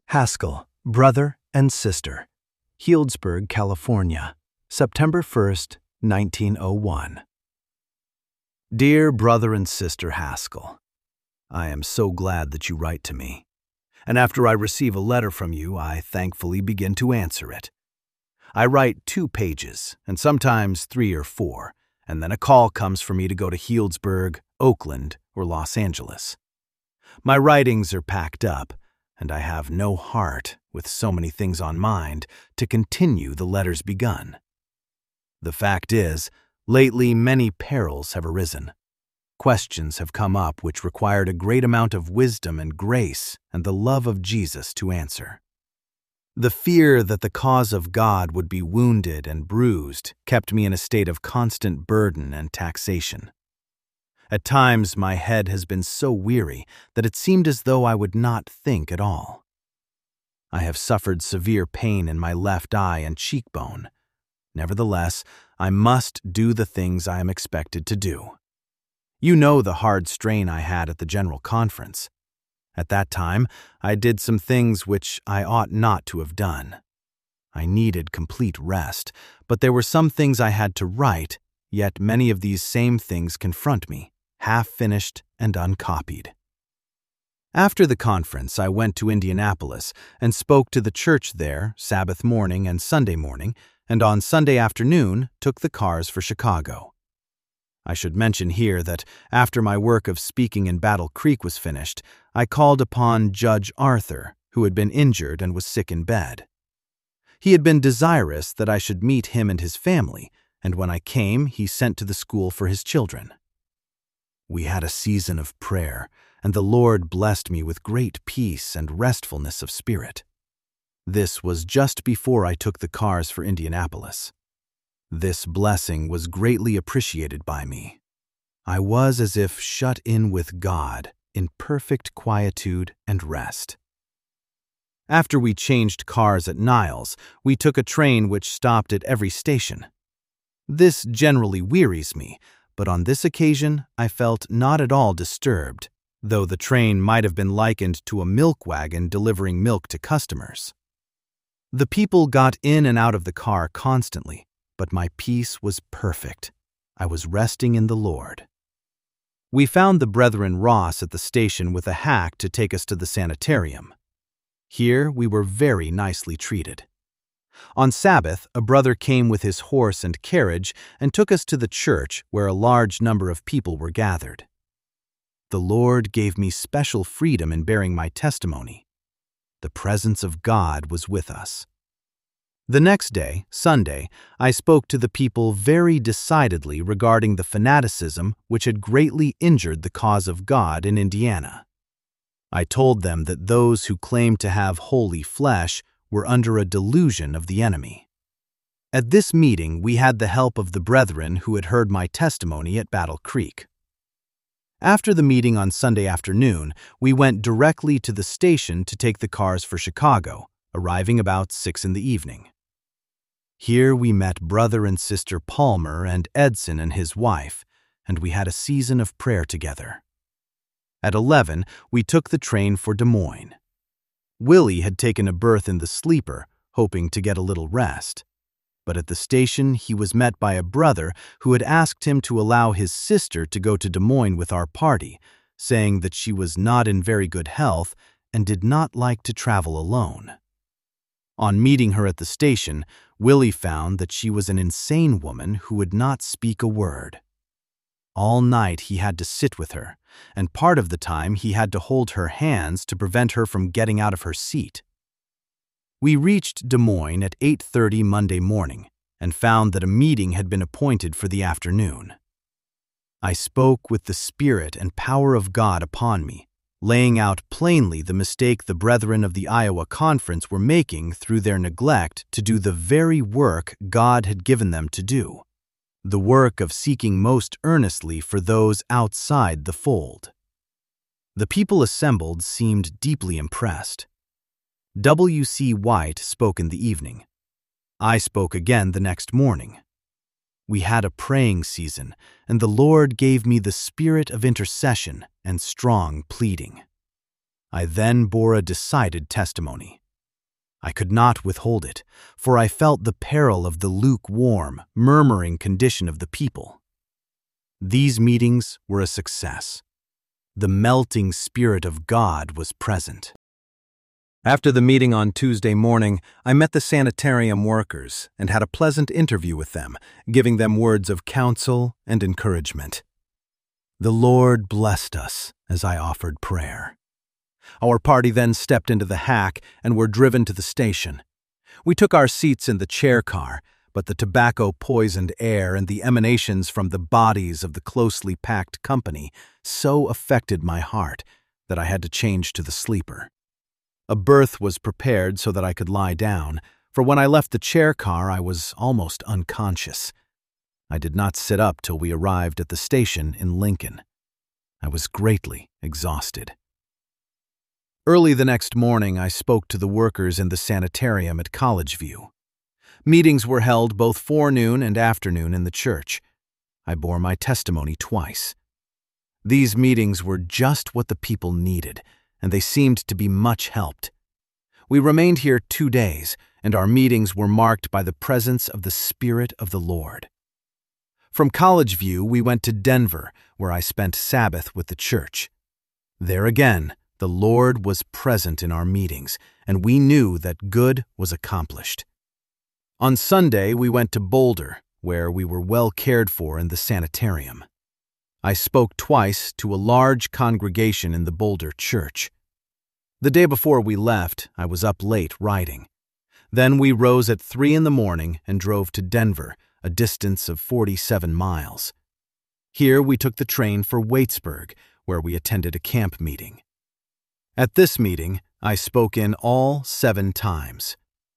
Haskell, brother and sister. Healdsburg, California, September 1st, 1901. Dear brother and sister Haskell, I am so glad that you write to me. And after I receive a letter from you, I thankfully begin to answer it. I write 2 pages, and sometimes 3 or 4, and then a call comes for me to go to Healdsburg, Oakland, or Los Angeles. My writings are packed up, and I have no heart, with so many things on mind, to continue the letters begun. The fact is, lately many perils have arisen. Questions have come up which required a great amount of wisdom and grace and the love of Jesus to answer. The fear that the cause of God would be wounded and bruised kept me in a state of constant burden and taxation. At times my head has been so weary that it seemed as though I would not think at all. I have suffered severe pain in my left eye and cheekbone. Nevertheless, I must do the things I am expected to do. You know the hard strain I had at the General Conference. At that time, I did some things which I ought not to have done. I needed complete rest, but there were some things I had to write, yet many of these same things confront me, half-finished and uncopied. After the conference, I went to Indianapolis and spoke to the church there Sabbath morning and Sunday morning, and on Sunday afternoon took the cars for Chicago. I should mention here that after my work of speaking in Battle Creek was finished, I called upon Judge Arthur, who had been injured and was sick in bed. He had been desirous that I should meet him and his family, and when I came, he sent to the school for his children. We had a season of prayer, and the Lord blessed me with great peace and restfulness of spirit. This was just before I took the cars for Indianapolis. This blessing was greatly appreciated by me. I was as if shut in with God in perfect quietude and rest. After we changed cars at Niles, we took a train which stopped at every station. This generally wearies me, but on this occasion I felt not at all disturbed, though the train might have been likened to a milk wagon delivering milk to customers. The people got in and out of the car constantly, but my peace was perfect. I was resting in the Lord. We found the Brethren Ross at the station with a hack to take us to the sanitarium. Here we were very nicely treated. On Sabbath, a brother came with his horse and carriage and took us to the church where a large number of people were gathered. The Lord gave me special freedom in bearing my testimony. The presence of God was with us. The next day, Sunday, I spoke to the people very decidedly regarding the fanaticism which had greatly injured the cause of God in Indiana. I told them that those who claimed to have holy flesh were under a delusion of the enemy. At this meeting, we had the help of the brethren who had heard my testimony at Battle Creek. After the meeting on Sunday afternoon, we went directly to the station to take the cars for Chicago, arriving about 6 p.m. Here we met Brother and Sister Palmer and Edson and his wife, and we had a season of prayer together. At 11, we took the train for Des Moines. Willie had taken a berth in the sleeper, hoping to get a little rest. But at the station, he was met by a brother who had asked him to allow his sister to go to Des Moines with our party, saying that she was not in very good health and did not like to travel alone. On meeting her at the station, Willie found that she was an insane woman who would not speak a word. All night he had to sit with her, and part of the time he had to hold her hands to prevent her from getting out of her seat. We reached Des Moines at 8:30 Monday morning and found that a meeting had been appointed for the afternoon. I spoke with the Spirit and power of God upon me, laying out plainly the mistake the brethren of the Iowa Conference were making through their neglect to do the very work God had given them to do, the work of seeking most earnestly for those outside the fold. The people assembled seemed deeply impressed. W.C. White spoke in the evening. I spoke again the next morning. We had a praying season, and the Lord gave me the spirit of intercession and strong pleading. I then bore a decided testimony. I could not withhold it, for I felt the peril of the lukewarm, murmuring condition of the people. These meetings were a success. The melting Spirit of God was present. After the meeting on Tuesday morning, I met the sanitarium workers and had a pleasant interview with them, giving them words of counsel and encouragement. The Lord blessed us as I offered prayer. Our party then stepped into the hack and were driven to the station. We took our seats in the chair car, but the tobacco-poisoned air and the emanations from the bodies of the closely packed company so affected my heart that I had to change to the sleeper. A berth was prepared so that I could lie down, for when I left the chair car I was almost unconscious. I did not sit up till we arrived at the station in Lincoln. I was greatly exhausted. Early the next morning, I spoke to the workers in the sanitarium at College View. Meetings were held both forenoon and afternoon in the church. I bore my testimony twice. These meetings were just what the people needed, and they seemed to be much helped. We remained here 2 days, and our meetings were marked by the presence of the Spirit of the Lord. From College View, we went to Denver, where I spent Sabbath with the church. There again, the Lord was present in our meetings, and we knew that good was accomplished. On Sunday, we went to Boulder, where we were well cared for in the sanitarium. I spoke twice to a large congregation in the Boulder church. The day before we left, I was up late writing. Then we rose at 3 a.m. and drove to Denver, a distance of 47 miles. Here we took the train for Waitsburg, where we attended a camp meeting. At this meeting, I spoke in all 7 times.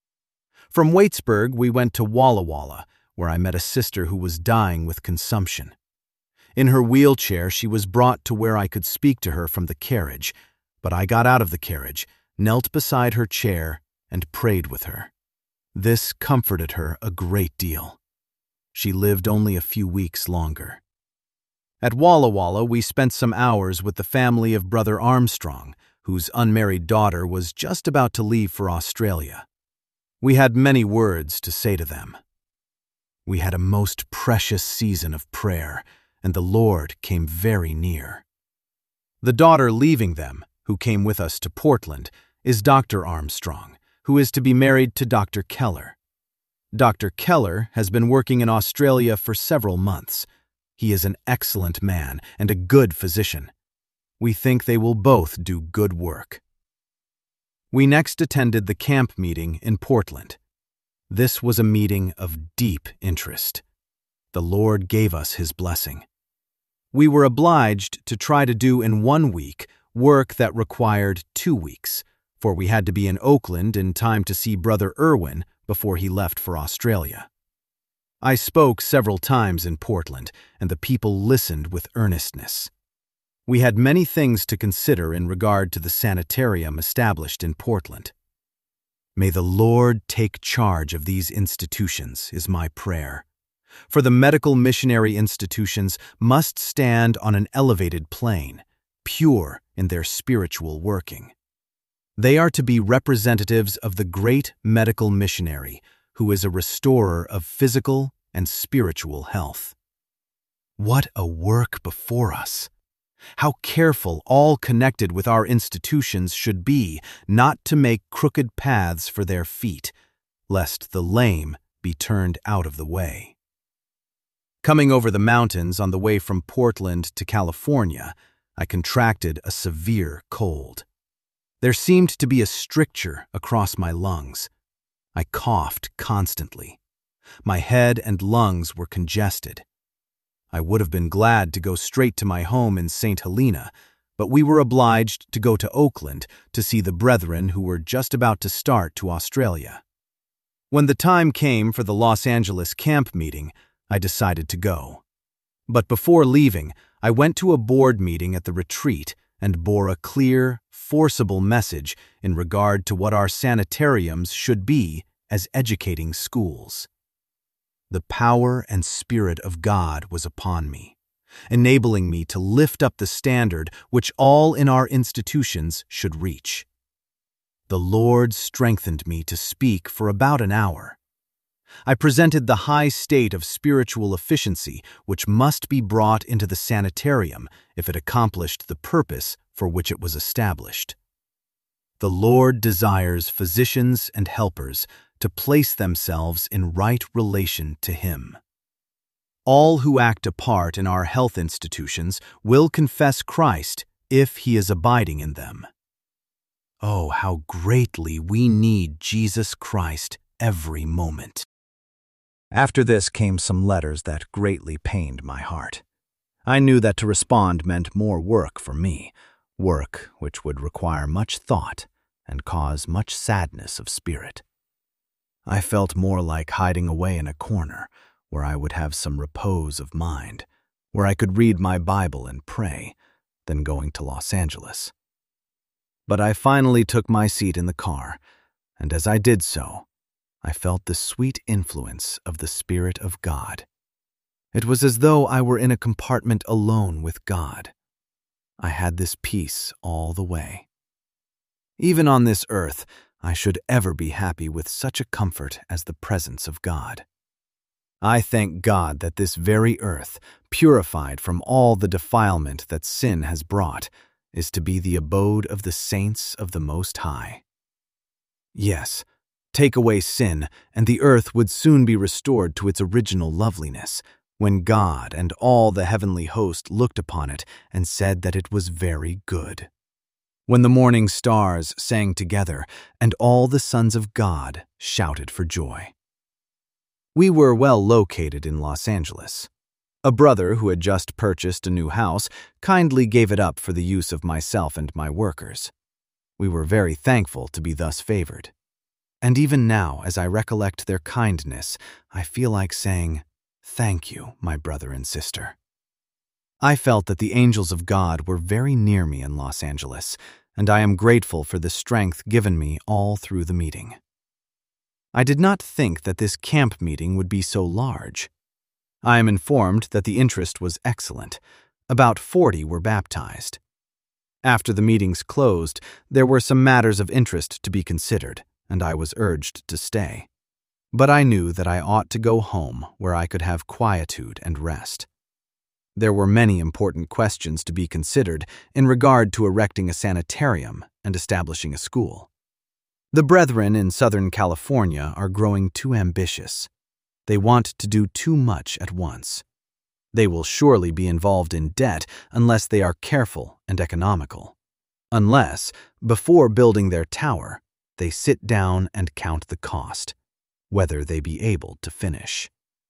From Waitsburg, we went to Walla Walla, where I met a sister who was dying with consumption. In her wheelchair, she was brought to where I could speak to her from the carriage, but I got out of the carriage, knelt beside her chair, and prayed with her. This comforted her a great deal. She lived only a few weeks longer. At Walla Walla, we spent some hours with the family of Brother Armstrong, whose unmarried daughter was just about to leave for Australia. We had many words to say to them. We had a most precious season of prayer, and the Lord came very near. The daughter leaving them, who came with us to Portland, is Dr. Armstrong, who is to be married to Dr. Keller. Dr. Keller has been working in Australia for several months. He is an excellent man and a good physician. We think they will both do good work. We next attended the camp meeting in Portland. This was a meeting of deep interest. The Lord gave us His blessing. We were obliged to try to do in 1 week work that required 2 weeks, for we had to be in Oakland in time to see Brother Irwin before he left for Australia. I spoke several times in Portland, and the people listened with earnestness. We had many things to consider in regard to the sanitarium established in Portland. May the Lord take charge of these institutions, is my prayer. For the medical missionary institutions must stand on an elevated plane, pure in their spiritual working. They are to be representatives of the great medical missionary, who is a restorer of physical and spiritual health. What a work before us! How careful all connected with our institutions should be not to make crooked paths for their feet, lest the lame be turned out of the way. Coming over the mountains on the way from Portland to California, I contracted a severe cold. There seemed to be a stricture across my lungs. I coughed constantly. My head and lungs were congested. I would have been glad to go straight to my home in St. Helena, but we were obliged to go to Oakland to see the brethren who were just about to start to Australia. When the time came for the Los Angeles camp meeting, I decided to go. But before leaving, I went to a board meeting at the retreat and bore a clear, forcible message in regard to what our sanitariums should be as educating schools. The power and Spirit of God was upon me, enabling me to lift up the standard which all in our institutions should reach. The Lord strengthened me to speak for about an hour. I presented the high state of spiritual efficiency which must be brought into the sanitarium if it accomplished the purpose for which it was established. The Lord desires physicians and helpers to place themselves in right relation to Him. All who act a part in our health institutions will confess Christ if He is abiding in them. Oh, how greatly we need Jesus Christ every moment. After this came some letters that greatly pained my heart. I knew that to respond meant more work for me, work which would require much thought and cause much sadness of spirit. I felt more like hiding away in a corner where I would have some repose of mind, where I could read my Bible and pray, than going to Los Angeles. But I finally took my seat in the car, and as I did so, I felt the sweet influence of the Spirit of God. It was as though I were in a compartment alone with God. I had this peace all the way. Even on this earth, I should ever be happy with such a comfort as the presence of God. I thank God that this very earth, purified from all the defilement that sin has brought, is to be the abode of the saints of the Most High. Yes, take away sin, and the earth would soon be restored to its original loveliness, when God and all the heavenly host looked upon it and said that it was very good. When the morning stars sang together, and all the sons of God shouted for joy. We were well located in Los Angeles. A brother who had just purchased a new house kindly gave it up for the use of myself and my workers. We were very thankful to be thus favored. And even now, as I recollect their kindness, I feel like saying, "Thank you, my brother and sister." I felt that the angels of God were very near me in Los Angeles, and I am grateful for the strength given me all through the meeting. I did not think that this camp meeting would be so large. I am informed that the interest was excellent. About 40 were baptized. After the meetings closed, there were some matters of interest to be considered, and I was urged to stay. But I knew that I ought to go home where I could have quietude and rest. There were many important questions to be considered in regard to erecting a sanitarium and establishing a school. The brethren in Southern California are growing too ambitious. They want to do too much at once. They will surely be involved in debt unless they are careful and economical. Unless, before building their tower, they sit down and count the cost, whether they be able to finish.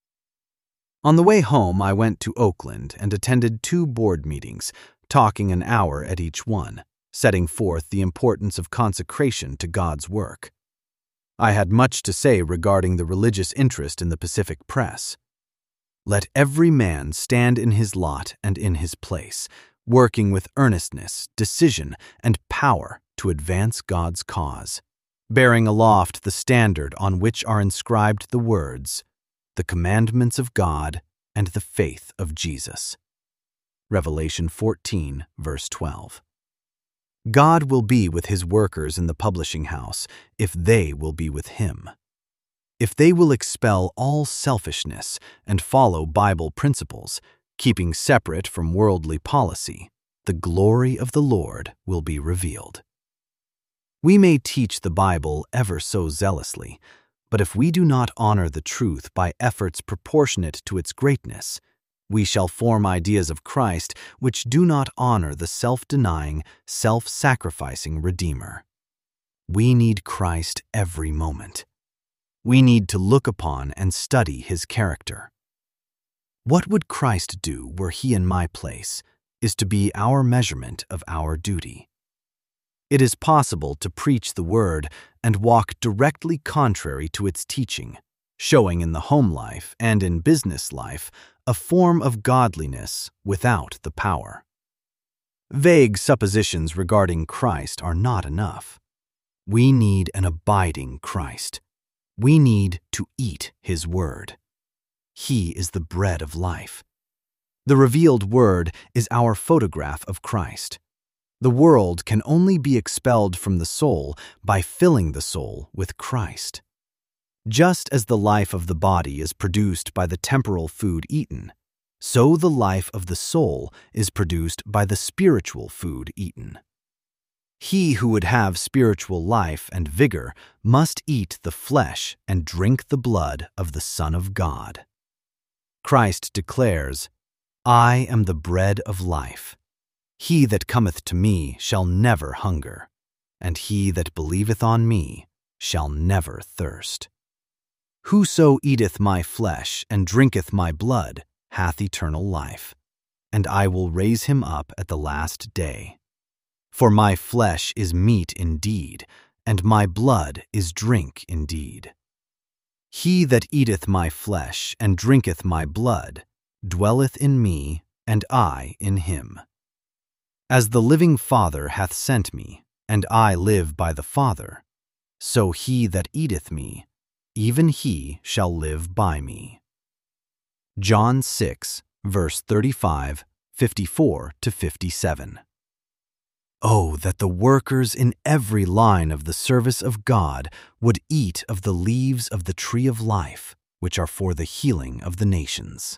On the way home, I went to Oakland and attended 2 board meetings, talking an hour at each one, setting forth the importance of consecration to God's work. I had much to say regarding the religious interest in the Pacific Press. Let every man stand in his lot and in his place, working with earnestness, decision, and power to advance God's cause, bearing aloft the standard on which are inscribed the words, "The commandments of God and the faith of Jesus." Revelation 14, verse 12. God will be with His workers in the publishing house if they will be with Him. If they will expel all selfishness and follow Bible principles, keeping separate from worldly policy, the glory of the Lord will be revealed. We may teach the Bible ever so zealously, but if we do not honor the truth by efforts proportionate to its greatness, we shall form ideas of Christ which do not honor the self-denying, self-sacrificing Redeemer. We need Christ every moment. We need to look upon and study His character. What would Christ do were He in my place is to be our measurement of our duty. It is possible to preach the Word and walk directly contrary to its teaching, showing in the home life and in business life a form of godliness without the power. Vague suppositions regarding Christ are not enough. We need an abiding Christ. We need to eat His Word. He is the bread of life. The revealed Word is our photograph of Christ. The world can only be expelled from the soul by filling the soul with Christ. Just as the life of the body is produced by the temporal food eaten, so the life of the soul is produced by the spiritual food eaten. He who would have spiritual life and vigor must eat the flesh and drink the blood of the Son of God. Christ declares, "I am the bread of life. He that cometh to me shall never hunger, and he that believeth on me shall never thirst. Whoso eateth my flesh and drinketh my blood hath eternal life, and I will raise him up at the last day. For my flesh is meat indeed, and my blood is drink indeed. He that eateth my flesh and drinketh my blood dwelleth in me, and I in him. As the living Father hath sent me, and I live by the Father, so he that eateth me, even he shall live by me." John 6, verse 35, 54-57. Oh, that the workers in every line of the service of God would eat of the leaves of the tree of life, which are for the healing of the nations.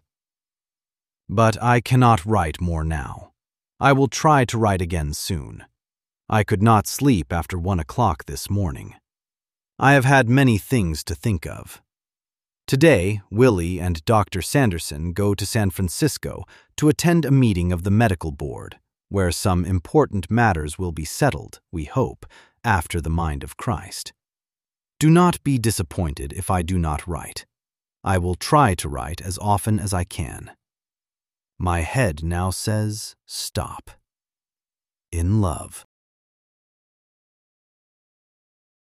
But I cannot write more now. I will try to write again soon. I could not sleep after 1 o'clock this morning. I have had many things to think of. Today, Willie and Dr. Sanderson go to San Francisco to attend a meeting of the medical board, where some important matters will be settled, we hope, after the mind of Christ. Do not be disappointed if I do not write. I will try to write as often as I can. My head now says, stop. In love.